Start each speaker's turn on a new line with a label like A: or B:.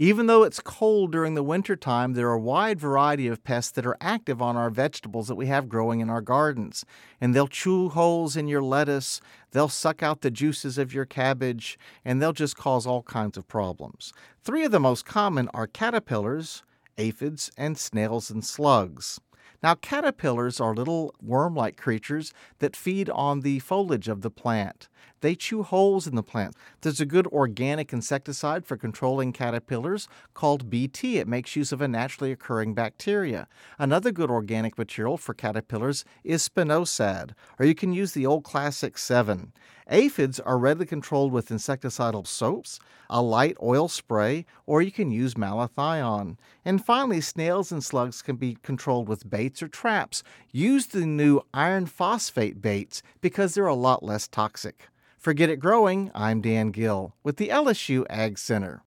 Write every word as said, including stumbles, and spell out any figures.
A: Even though it's cold during the wintertime, there are a wide variety of pests that are active on our vegetables that we have growing in our gardens. And they'll chew holes in your lettuce, they'll suck out the juices of your cabbage, and they'll just cause all kinds of problems. Three of the most common are caterpillars, aphids, and snails and slugs. Now, caterpillars are little worm-like creatures that feed on the foliage of the plant. They chew holes in the plant. There's a good organic insecticide for controlling caterpillars called B T. It makes use of a naturally occurring bacteria. Another good organic material for caterpillars is spinosad, or you can use the old classic Sevin. Aphids are readily controlled with insecticidal soaps, a light oil spray, or you can use malathion. And finally, snails and slugs can be controlled with baits or traps. Use the new iron phosphate baits because they're a lot less toxic. For Get It Growing, I'm Dan Gill with the L S U Ag Center.